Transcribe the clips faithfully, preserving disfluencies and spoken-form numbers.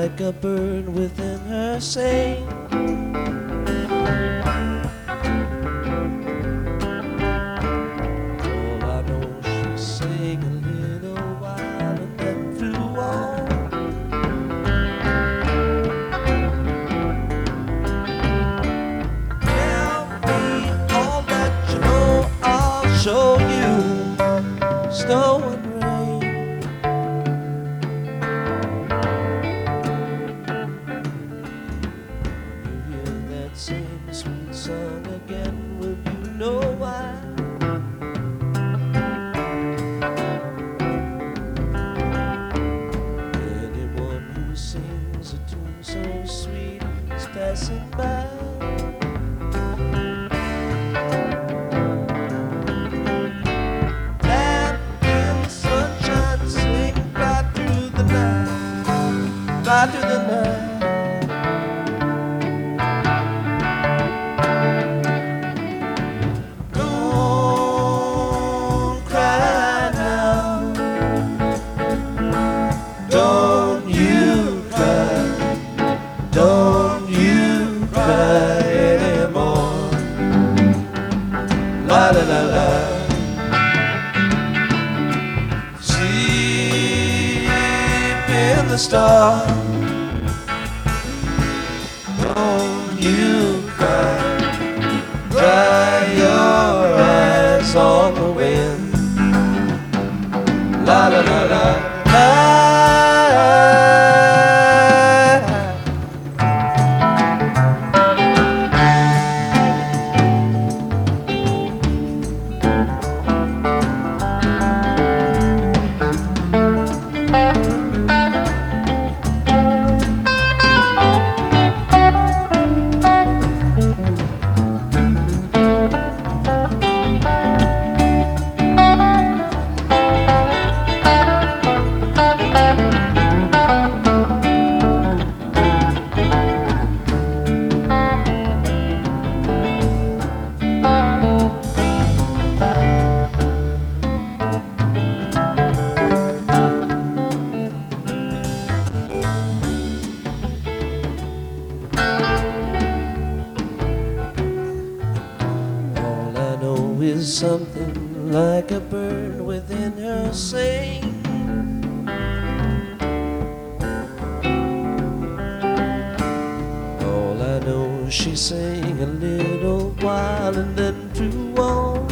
like a bird within her saying, all I know she sang a little while and then flew on. Tell me all that you know, I'll show you snow and rain. You hear that same sweet song again, will you know why? Anyone who sings a tune so sweet is passing by. Fly through the night. Don't cry now. Don't you cry. Don't you cry anymore. La la la la. Sleep in the stars. Don't you cry, dry your eyes on the wind. La la la la la. Is something like a bird within her saying, all I know she sang a little while and then flew on.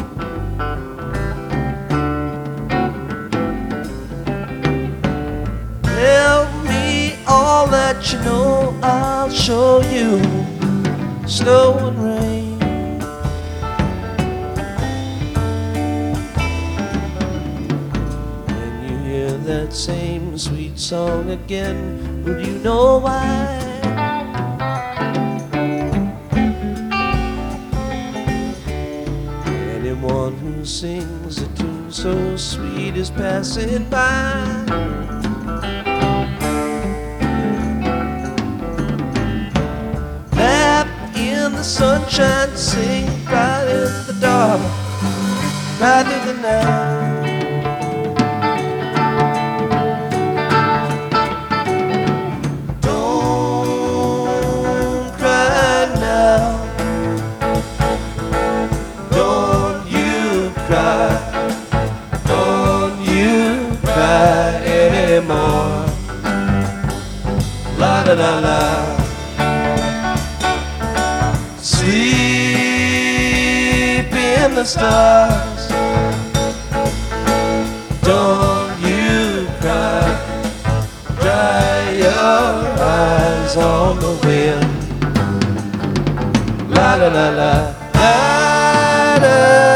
Tell me all that you know, I'll show you snow and rain. That same sweet song again, would you know why? Anyone who sings a tune so sweet is passing by. Nap in the sunshine, sing right in the dark, right through the night. Don't you cry anymore. La la la la. Sleep in the stars. Don't you cry. Dry your eyes on the wind. La la la la. La la.